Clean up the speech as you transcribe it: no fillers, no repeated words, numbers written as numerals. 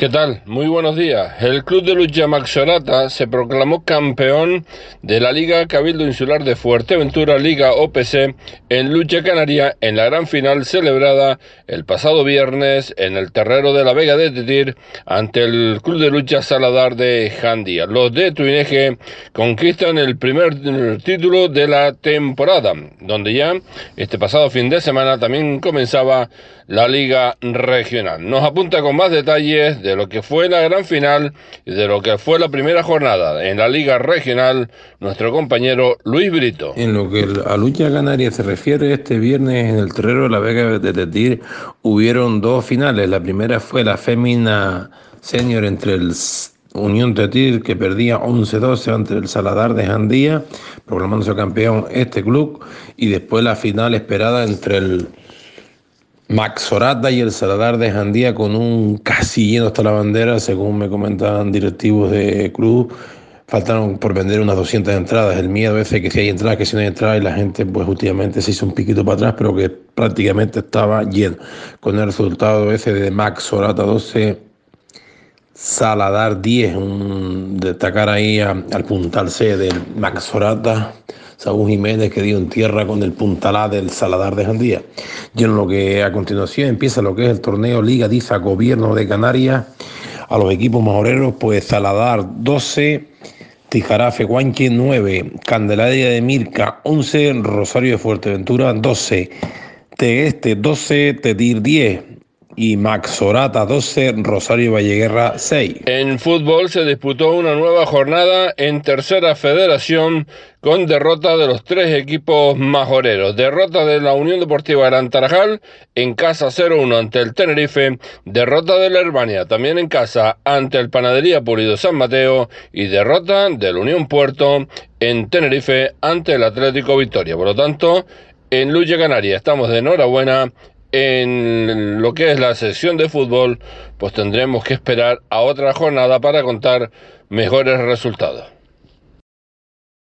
¿Qué tal? Muy buenos días. El Club de Lucha Maxorata se proclamó campeón de la Liga Cabildo Insular de Fuerteventura, Liga OPC, en lucha canaria en la gran final celebrada el pasado viernes en el terreno de la Vega de Tetir ante el Club de Lucha Saladar de Jandía. Los de Tuineje conquistan el primer título de la temporada, donde ya este pasado fin de semana también comenzaba la Liga Regional. Nos apunta con más detalles de lo que fue la gran final y de lo que fue la primera jornada en la Liga Regional nuestro compañero Luis Brito. En lo que a lucha canaria se refiere, este viernes en el terreno de la Vega de Tetir hubieron dos finales. La primera fue la fémina senior entre el Unión Tetir, que perdía 11-12 ante el Saladar de Jandía, proclamándose campeón este club, y después la final esperada entre el Maxorata y el Saladar de Jandía, con un casi lleno hasta la bandera, según me comentaban directivos de club. Faltaron por vender unas 200 entradas. El miedo ese que si hay entradas, que si no hay entradas, y la gente pues últimamente se hizo un piquito para atrás, pero que prácticamente estaba lleno. Con el resultado ese de Maxorata 12, Saladar 10, destacar ahí al puntal C del Maxorata, Saúl Jiménez, que dio en tierra con el puntal A del Saladar de Jandía. Y en lo que a continuación empieza lo que es el torneo Liga Diza Gobierno de Canarias, a los equipos majoreros, pues Saladar 12, Tijarafe Guanche 9, Candelaria de Mirca 11, Rosario de Fuerteventura 12, Tegueste 12, Tetir 10 y Maxorata 12, Rosario Valleguerra 6. En fútbol se disputó una nueva jornada en Tercera Federación con derrota de los tres equipos majoreros. Derrota de la Unión Deportiva Gran Tarajal en casa 0-1 ante el Tenerife, derrota de la Herbania también en casa ante el Panadería Pulido San Mateo y derrota de la Unión Puerto en Tenerife ante el Atlético Victoria. Por lo tanto, en lucha canaria estamos de enhorabuena. En lo que es la sección de fútbol, pues tendremos que esperar a otra jornada para contar mejores resultados.